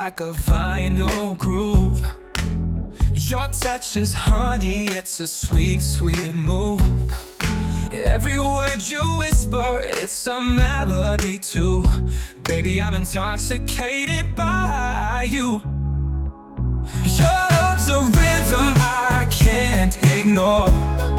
like a vinyl groove. Your touch is honey, it's a sweet, sweet move. Every word you whisper, it's a melody too. Baby, I'm intoxicated by you. Your love's a rhythm I can't ignore.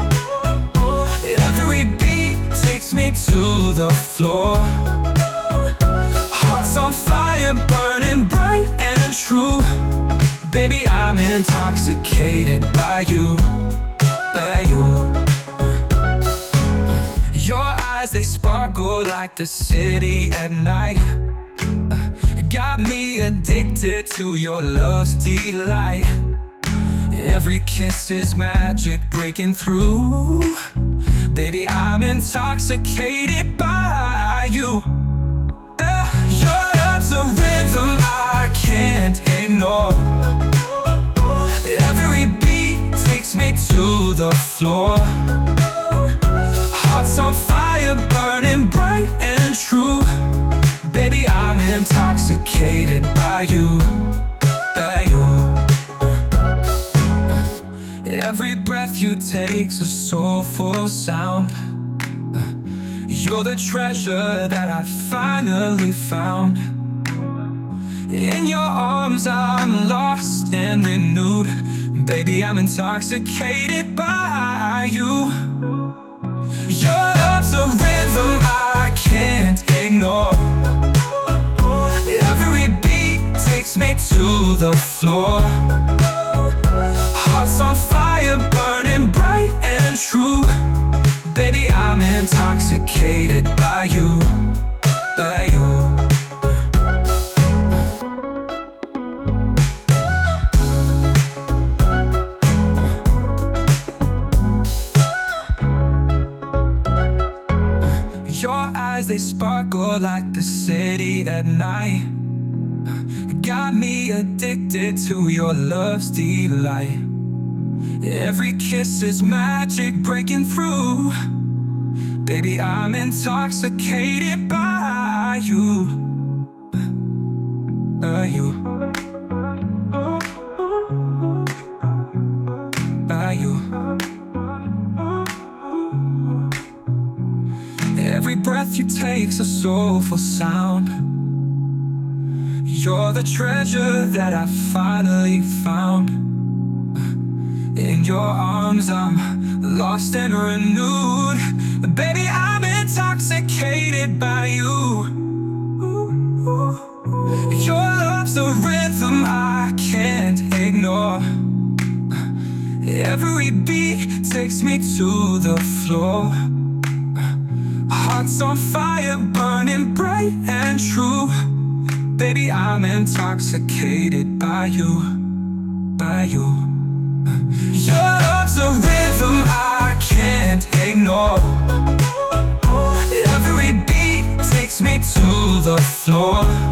Every beat takes me to the floor. Hearts on fire, burning bright and true. Baby, I'm intoxicated by you, by you. Your eyes, they sparkle like the city at night. Got me addicted to your love's delight. Every kiss is magic breaking through. Baby, I'm intoxicated by you. Your love's a rhythm I can't ignore. Every beat takes me to the floor. Hearts on fire, burning bright and true. Baby, I'm intoxicated by you, by you. Every breath you take's a soulful sound. You're the treasure that I finally found. In your arms I'm lost and renewed. Baby, I'm intoxicated by you. Your love's a rhythm I can't ignore. Every beat takes me to the floor. Hearts on fire, burning bright and true. Baby, I'm intoxicated by you, by you. Your eyes, they sparkle like the city at night. Got me addicted to your love's delight. Every kiss is magic breaking through. Baby, I'm intoxicated by you, by you, by you. Every breath you take's a soulful sound. You're the treasure that I finally found. In your arms I'm lost and renewed. Baby, I'm intoxicated by you. Your love's a rhythm I can't ignore. Every beat takes me to the floor. Hearts on fire, burning bright and true. Baby, I'm intoxicated by you, by you. Your love's a rhythm I can't ignore. Every beat takes me to the floor.